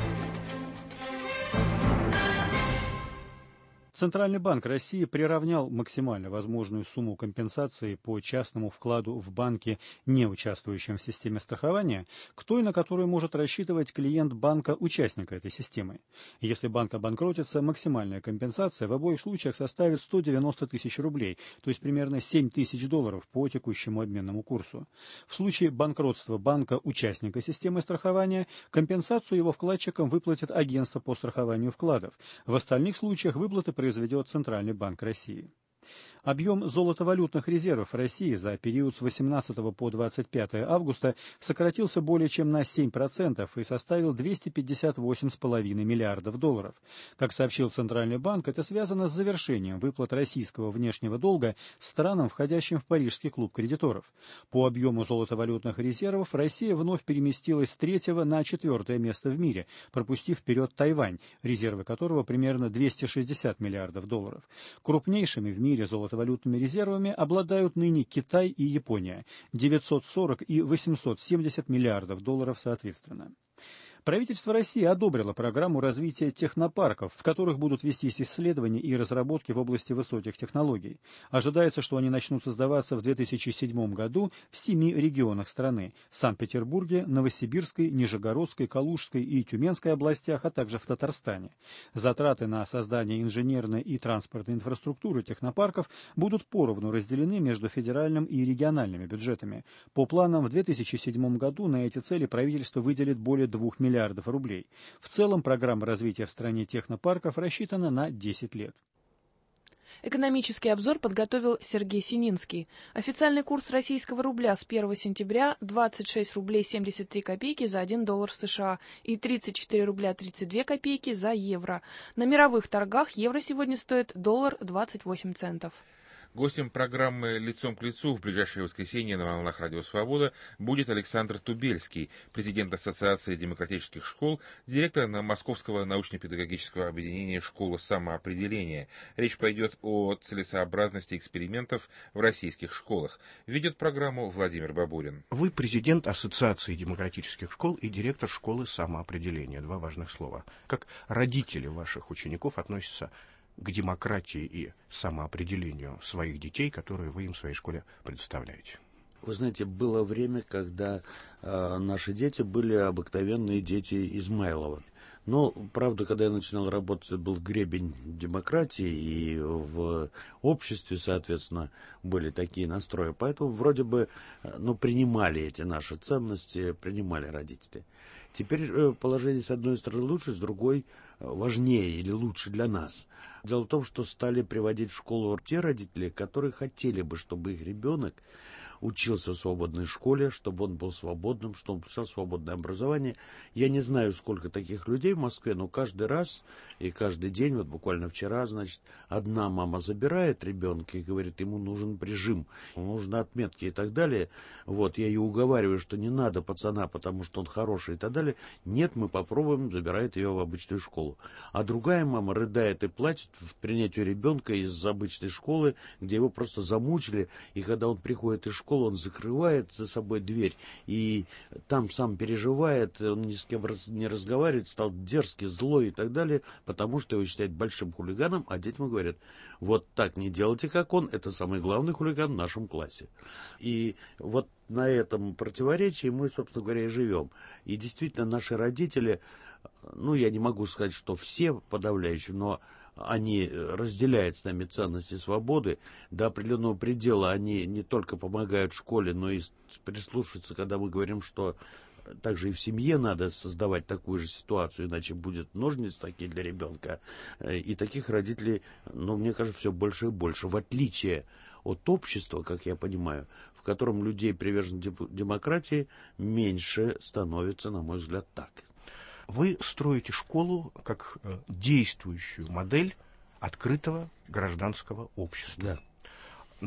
Центральный банк России приравнял максимально возможную сумму компенсации по частному вкладу в банке, не участвующем в системе страхования, к той, на которую может рассчитывать клиент банка-участника этой системы. Если банк обанкротится, максимальная компенсация в обоих случаях составит 190 тысяч рублей, то есть примерно $7 тысяч по текущему обменному курсу. В случае банкротства банка-участника системы страхования компенсацию его вкладчикам выплатит агентство по страхованию вкладов. В остальных случаях выплаты произведет Центральный банк России. Объем золотовалютных резервов России за период с 18 по 25 августа сократился более чем на 7% и составил $258,5 миллиардов. Как сообщил Центральный банк, это связано с завершением выплат российского внешнего долга странам, входящим в Парижский клуб кредиторов. По объему золотовалютных резервов Россия вновь переместилась с 3-го на 4-е место в мире, пропустив вперед Тайвань, резервы которого примерно $260 миллиардов. Крупнейшими в мире золотовалютными резервами обладают ныне Китай и Япония – 940 и 870 миллиардов долларов соответственно. Правительство России одобрило программу развития технопарков, в которых будут вестись исследования и разработки в области высоких технологий. Ожидается, что они начнут создаваться в 2007 году в 7 регионах страны – Санкт-Петербурге, Новосибирской, Нижегородской, Калужской и Тюменской областях, а также в Татарстане. Затраты на создание инженерной и транспортной инфраструктуры технопарков будут поровну разделены между федеральным и региональными бюджетами. По планам, в 2007 году на эти цели правительство выделит более 2 миллиардов рублей. В целом программа развития в стране технопарков рассчитана на 10 лет. Экономический обзор подготовил Сергей Сининский. Официальный курс российского рубля с 1 сентября 26 рублей 73 копейки за $1 США и 34 рубля 32 копейки за евро. На мировых торгах евро сегодня стоит $1.28. Гостем программы «Лицом к лицу» в ближайшее воскресенье на волнах Радио Свобода будет Александр Тубельский, президент Ассоциации демократических школ, директор Московского научно-педагогического объединения «Школа самоопределения». Речь пойдет о целесообразности экспериментов в российских школах. Ведет программу Владимир Бабурин. Вы президент Ассоциации демократических школ и директор школы самоопределения. Два важных слова. Как родители ваших учеников относятся к демократии и самоопределению своих детей, которые вы им в своей школе предоставляете? Вы знаете, было время, когда наши дети были обыкновенные дети Измайлова. Но, правда, когда я начинал работать, это был гребень демократии, и в обществе, соответственно, были такие настрои. Поэтому вроде бы принимали эти наши ценности, принимали родители. Теперь положение с одной стороны лучше, с другой важнее или лучше для нас. Дело в том, что стали приводить в школу те родители, которые хотели бы, чтобы их ребенок учился в свободной школе, чтобы он был свободным, чтобы он получал свободное образование. Я не знаю, сколько таких людей в Москве, но каждый раз и каждый день, вот буквально вчера, значит, одна мама забирает ребенка и говорит, ему нужен прижим, нужны отметки и так далее. Вот, я ее уговариваю, что не надо пацана, потому что он хороший и так далее. Нет, мы попробуем, забирает ее в обычную школу. А другая мама рыдает и плачет в принятию ребенка из обычной школы, где его просто замучили, и когда он приходит из школы, он закрывает за собой дверь и там сам переживает, он ни с кем не разговаривает, стал дерзкий, злой и так далее, потому что его считают большим хулиганом, а детям говорят, вот так не делайте, как он, это самый главный хулиган в нашем классе. И вот на этом противоречии мы, собственно говоря, и живем. И действительно, наши родители, я не могу сказать, что все подавляющие, но они разделяют с нами ценности свободы. До определенного предела они не только помогают школе, но и прислушиваются, когда мы говорим, что также и в семье надо создавать такую же ситуацию, иначе будет ножницы такие для ребенка. И таких родителей, мне кажется, все больше и больше. В отличие от общества, как я понимаю, в котором людей, приверженных демократии, меньше становится, на мой взгляд, так. Вы строите школу как действующую модель открытого гражданского общества. Да. Но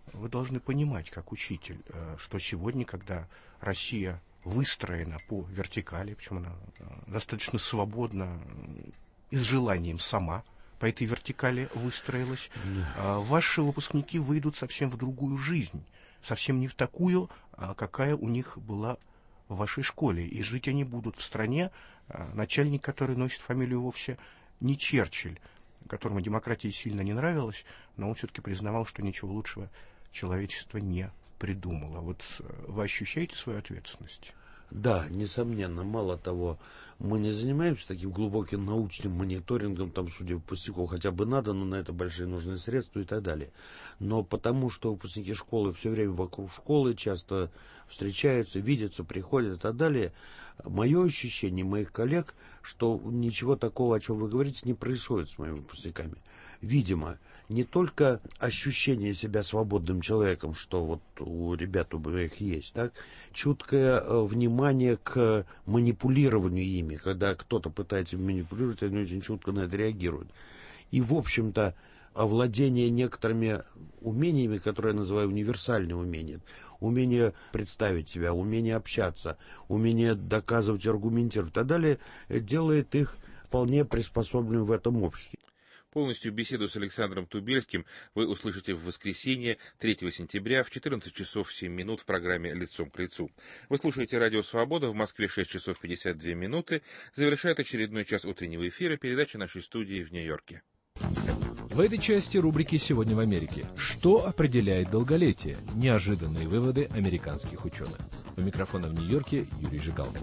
вы должны понимать, как учитель, что сегодня, когда Россия выстроена по вертикали, причем она достаточно свободно и с желанием сама по этой вертикали выстроилась, ваши выпускники выйдут совсем в другую жизнь, совсем не в такую, какая у них была в вашей школе. И жить они будут в стране, начальник, который носит фамилию вовсе не Черчилль, которому демократия сильно не нравилась, но он все-таки признавал, что ничего лучшего человечество не придумало. Вот вы ощущаете свою ответственность? Да, несомненно. Мало того, мы не занимаемся таким глубоким научным мониторингом, там, судя по пустяку, хотя бы надо, но на это большие нужны средства и так далее. Но потому что выпускники школы все время вокруг школы часто встречаются, видятся, приходят и так далее, мое ощущение, моих коллег, что ничего такого, о чем вы говорите, не происходит с моими выпускниками. Видимо, не только ощущение себя свободным человеком, что вот у ребят у моих есть, так, чуткое внимание к манипулированию ими, когда кто-то пытается манипулировать, они очень чутко на это реагируют. И, в общем-то, овладение некоторыми умениями, которые я называю универсальными умениями, умение представить себя, умение общаться, умение доказывать, аргументировать и так далее, делает их вполне приспособленными в этом обществе. Полностью беседу с Александром Тубельским вы услышите в воскресенье 3 сентября в 14 часов 7 минут в программе «Лицом к лицу». Вы слушаете «Радио Свобода», в Москве 6 часов 52 минуты. Завершает очередной час утреннего эфира передача нашей студии в Нью-Йорке. В этой части рубрики «Сегодня в Америке». Что определяет долголетие? Неожиданные выводы американских ученых. У микрофона в Нью-Йорке Юрий Жигалкин.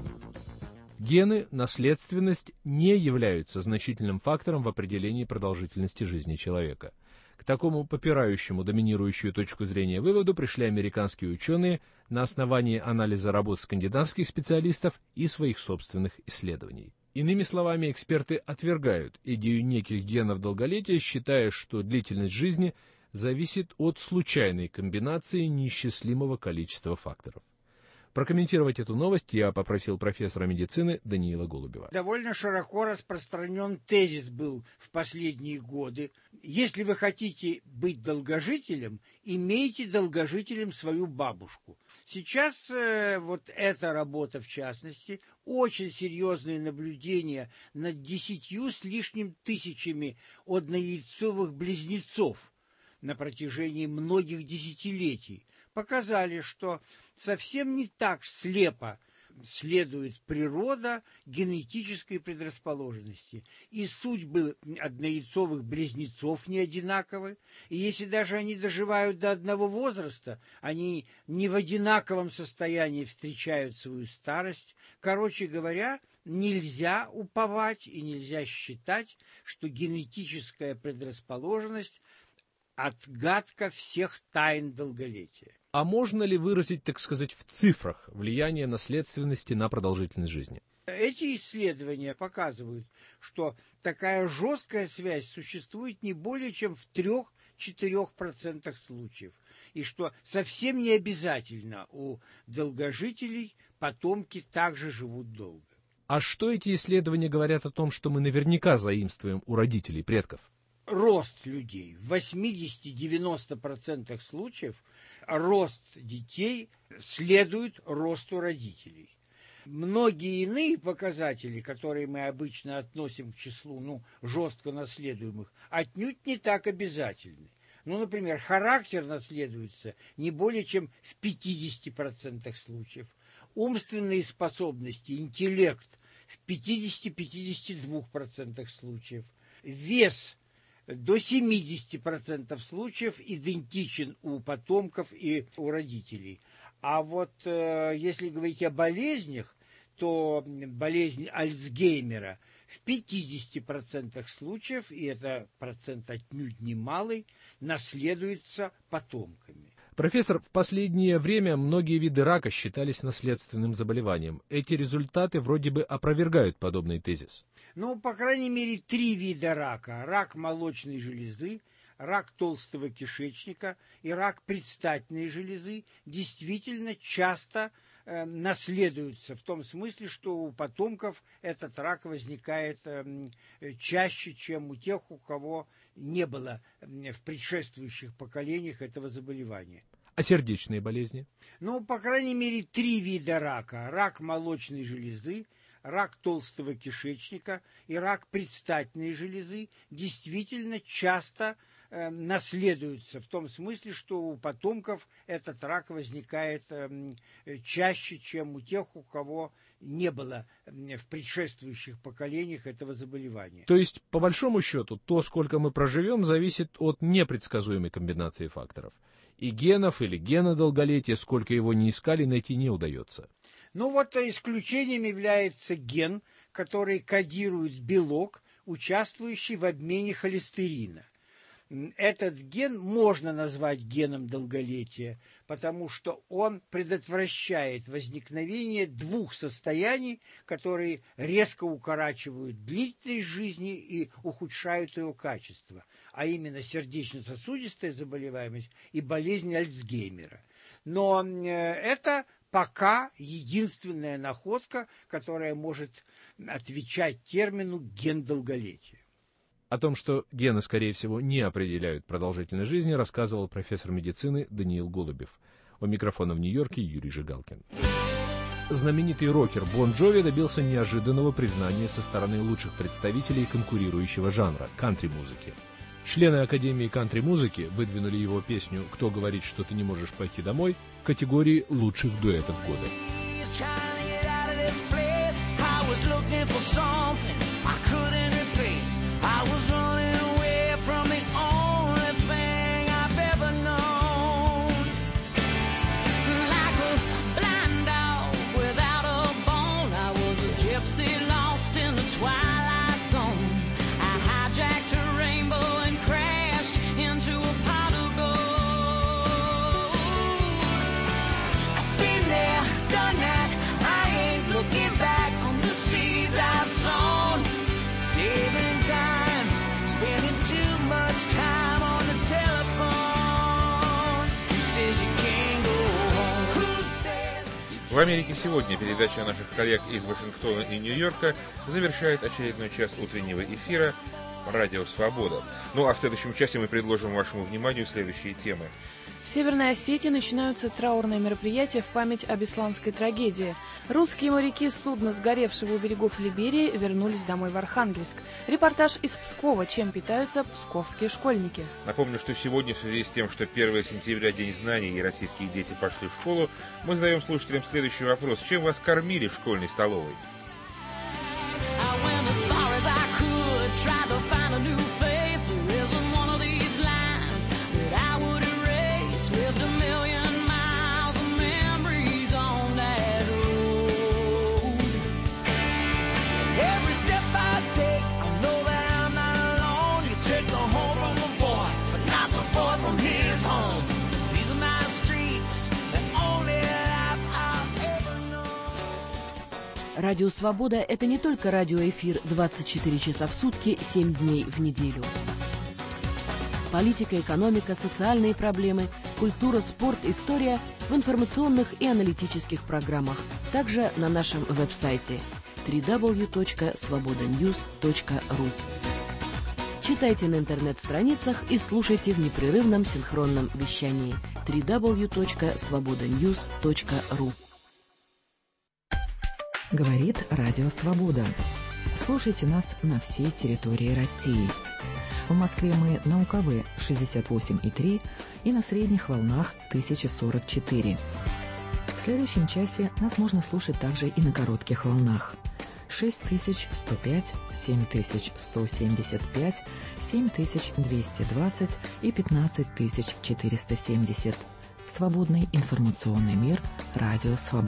Гены, наследственность не являются значительным фактором в определении продолжительности жизни человека. К такому попирающему доминирующую точку зрения выводу пришли американские ученые на основании анализа работ скандинавских специалистов и своих собственных исследований. Иными словами, эксперты отвергают идею неких генов долголетия, считая, что длительность жизни зависит от случайной комбинации неисчислимого количества факторов. Прокомментировать эту новость я попросил профессора медицины Даниила Голубева. Довольно широко распространен тезис был в последние годы. Если вы хотите быть долгожителем, имейте долгожителем свою бабушку. Сейчас вот эта работа, в частности, очень серьезные наблюдения над 10 с лишним тысячами однояйцовых близнецов на протяжении многих десятилетий показали, что совсем не так слепо следует природа генетической предрасположенности. И судьбы однояйцовых близнецов не одинаковы. И если даже они доживают до одного возраста, они не в одинаковом состоянии встречают свою старость. Короче говоря, нельзя уповать и нельзя считать, что генетическая предрасположенность отгадка всех тайн долголетия. А можно ли выразить, так сказать, в цифрах влияние наследственности на продолжительность жизни? Эти исследования показывают, что такая жесткая связь существует не более чем в 3-4% случаев, и что совсем не обязательно у долгожителей потомки также живут долго. А что эти исследования говорят о том, что мы наверняка заимствуем у родителей, предков? Рост людей. В 80-90% случаев рост детей следует росту родителей. Многие иные показатели, которые мы обычно относим к числу жестко наследуемых, отнюдь не так обязательны. Например, характер наследуется не более чем в 50% случаев. Умственные способности, интеллект в 50-52% случаев. Вес до 70% случаев идентичен у потомков и у родителей. А вот если говорить о болезнях, то болезнь Альцгеймера в 50% случаев, и это процент отнюдь немалый, наследуется потомками. Профессор, в последнее время многие виды рака считались наследственным заболеванием. Эти результаты вроде бы опровергают подобный тезис. По крайней мере, 3 вида рака. Рак молочной железы, рак толстого кишечника и рак предстательной железы действительно часто наследуются, в том смысле, что у потомков этот рак возникает чаще, чем у тех, у кого не было в предшествующих поколениях этого заболевания. А сердечные болезни? Ну, по крайней мере, 3 вида рака. Рак молочной железы, рак толстого кишечника и рак предстательной железы действительно часто наследуются, в том смысле, что у потомков этот рак возникает чаще, чем у тех, у кого не было в предшествующих поколениях этого заболевания. То есть, по большому счету, то, сколько мы проживем, зависит от непредсказуемой комбинации факторов. И генов или гена долголетия, сколько его ни искали, найти не удается. Ну вот исключением является ген, который кодирует белок, участвующий в обмене холестерина. Этот ген можно назвать геном долголетия, потому что он предотвращает возникновение 2 состояний, которые резко укорачивают длительность жизни и ухудшают ее качество, а именно сердечно-сосудистая заболеваемость и болезнь Альцгеймера. Но это пока единственная находка, которая может отвечать термину «ген долголетия». О том, что гены, скорее всего, не определяют продолжительность жизни, рассказывал профессор медицины Даниил Голубев. У микрофона в Нью-Йорке Юрий Жигалкин. Знаменитый рокер Бон Джови добился неожиданного признания со стороны лучших представителей конкурирующего жанра – кантри-музыки. Члены Академии кантри-музыки выдвинули его песню «Кто говорит, что ты не можешь пойти домой» в категории лучших дуэтов года. В Америке сегодня передача наших коллег из Вашингтона и Нью-Йорка завершает очередной час утреннего эфира «Радио Свобода». Ну а в следующем часе мы предложим вашему вниманию следующие темы. В Северной Осетии начинаются траурные мероприятия в память об исламской трагедии. Русские моряки с судна, сгоревшего у берегов Либерии, вернулись домой в Архангельск. Репортаж из Пскова. Чем питаются псковские школьники? Напомню, что сегодня в связи с тем, что 1 сентября День знаний и российские дети пошли в школу, мы задаем слушателям следующий вопрос. Чем вас кормили в школьной столовой? Радио «Свобода» — это не только радиоэфир 24 часа в сутки, 7 дней в неделю. Политика, экономика, социальные проблемы, культура, спорт, история в информационных и аналитических программах. Также на нашем веб-сайте www.svobodanews.ru. Читайте на интернет-страницах и слушайте в непрерывном синхронном вещании www.svobodanews.ru. Говорит Радио Свобода. Слушайте нас на всей территории России. В Москве мы на УКВ 68,3 и на средних волнах 1044. В следующем часе нас можно слушать также и на коротких волнах. 6105, 7175, 7220 и 15470. Свободный информационный мир. Радио Свобода.